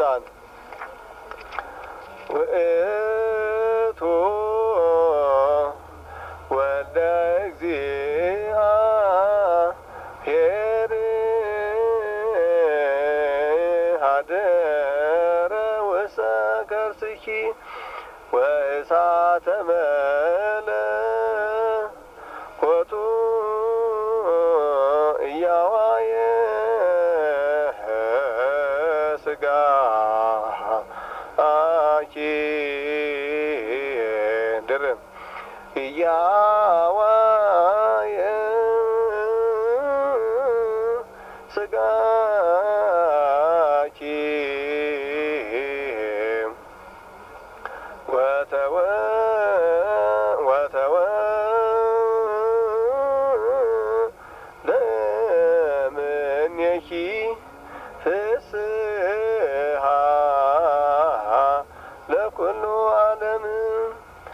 ስልጣን ውእቱ ወልደ እግዚአብሔር ሀደረ ውስተ ከርስኪ ወእሳተ መለኮቱ እያዋየ ስጋኪ ድርም እያዋየ ስጋኪ ለምኔኪ ፍስሐ ለኩሉ ዓለም